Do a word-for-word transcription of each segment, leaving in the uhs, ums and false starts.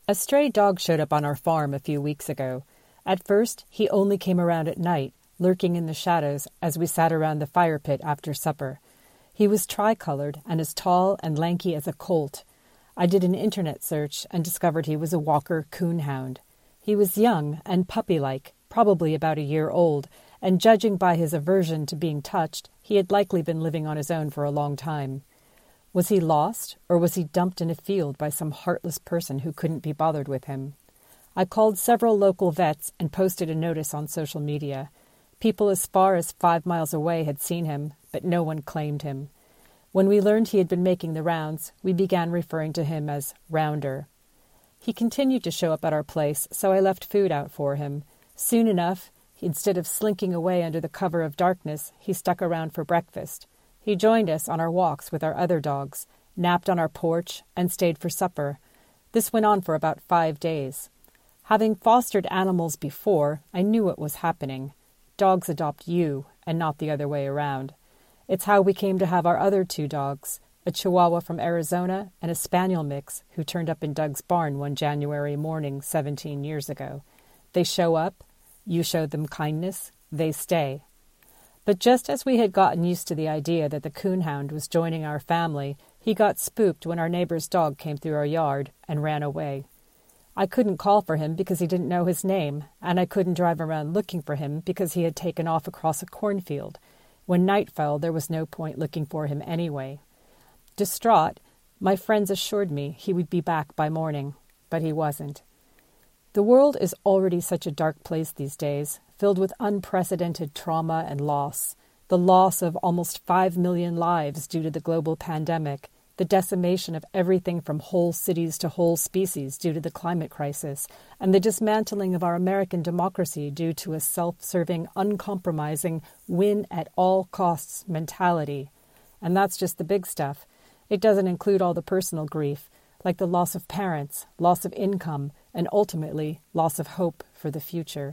A stray dog showed up on our farm a few weeks ago. At first, he only came around at night, lurking in the shadows as we sat around the fire pit after supper. He was tricolored and as tall and lanky as a colt. I did an internet search and discovered he was a Walker Coonhound. He was young and puppy-like, probably about a year old, and judging by his aversion to being touched, he had likely been living on his own for a long time. Was he lost, or was he dumped in a field by some heartless person who couldn't be bothered with him? I called several local vets and posted a notice on social media. People as far as five miles away had seen him, but no one claimed him. When we learned he had been making the rounds, we began referring to him as Rounder. He continued to show up at our place, so I left food out for him. Soon enough, instead of slinking away under the cover of darkness, he stuck around for breakfast. He joined us on our walks with our other dogs, napped on our porch, and stayed for supper. This went on for about five days. Having fostered animals before, I knew what was happening. Dogs adopt you, and not the other way around. It's how we came to have our other two dogs, a Chihuahua from Arizona and a Spaniel mix who turned up in Doug's barn one January morning seventeen years ago. They show up, you show them kindness, they stay. But just as we had gotten used to the idea that the coonhound was joining our family, he got spooked when our neighbor's dog came through our yard and ran away. I couldn't call for him because he didn't know his name, and I couldn't drive around looking for him because he had taken off across a cornfield. When night fell, there was no point looking for him anyway. Distraught, my friends assured me he would be back by morning, but he wasn't. The world is already such a dark place these days, filled with unprecedented trauma and loss. The loss of almost five million lives due to the global pandemic, the decimation of everything from whole cities to whole species due to the climate crisis, and the dismantling of our American democracy due to a self-serving, uncompromising, win-at-all-costs mentality. And that's just the big stuff. It doesn't include all the personal grief, like the loss of parents, loss of income, and ultimately, loss of hope for the future.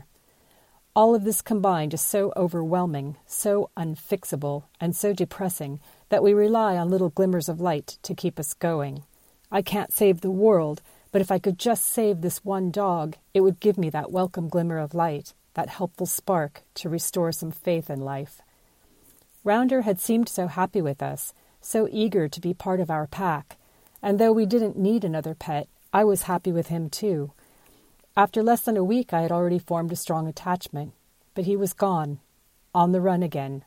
All of this combined is so overwhelming, so unfixable, and so depressing that we rely on little glimmers of light to keep us going. I can't save the world, but if I could just save this one dog, it would give me that welcome glimmer of light, that helpful spark to restore some faith in life. Rounder had seemed so happy with us, so eager to be part of our pack, and though we didn't need another pet, I was happy with him too. After less than a week, I had already formed a strong attachment, but he was gone, on the run again.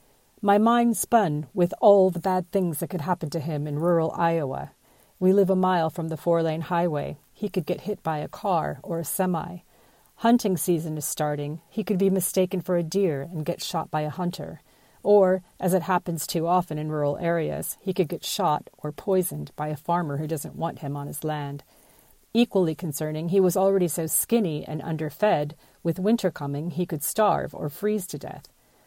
My mind spun with all the bad things that could happen to him in rural Iowa. We live a mile from the four-lane highway. He could get hit by a car or a semi. Hunting season is starting. He could be mistaken for a deer and get shot by a hunter. Or, as it happens too often in rural areas, he could get shot or poisoned by a farmer who doesn't want him on his land. Equally concerning, he was already so skinny and underfed, with winter coming he could starve or freeze to death.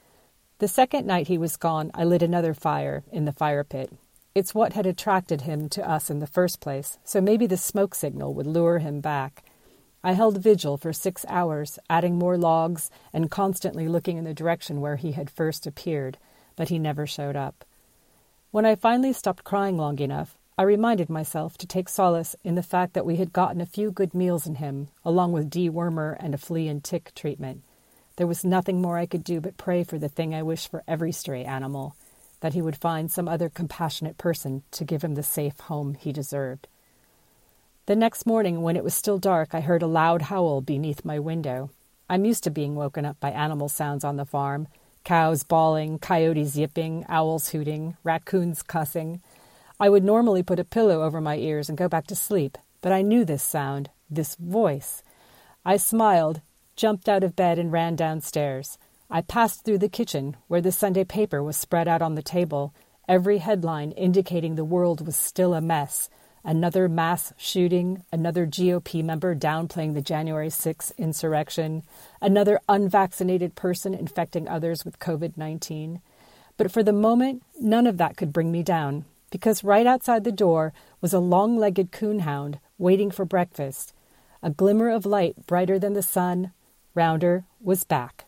The second night he was gone, I lit another fire in the fire pit. It's what had attracted him to us in the first place, so maybe the smoke signal would lure him back. I held vigil for six hours, adding more logs and constantly looking in the direction where he had first appeared, but he never showed up. When I finally stopped crying long enough, I reminded myself to take solace in the fact that we had gotten a few good meals in him, along with dewormer and a flea and tick treatment. There was nothing more I could do but pray for the thing I wish for every stray animal, that he would find some other compassionate person to give him the safe home he deserved. The next morning, when it was still dark, I heard a loud howl beneath my window. I'm used to being woken up by animal sounds on the farm, cows bawling, coyotes yipping, owls hooting, raccoons cussing. I would normally put a pillow over my ears and go back to sleep, but I knew this sound, this voice. I smiled, jumped out of bed and ran downstairs. I passed through the kitchen, where the Sunday paper was spread out on the table, every headline indicating the world was still a mess. Another mass shooting, another G O P member downplaying the January sixth insurrection, another unvaccinated person infecting others with covid nineteen. But for the moment, none of that could bring me down, because right outside the door was a long-legged coonhound waiting for breakfast. A glimmer of light brighter than the sun, Rounder was back.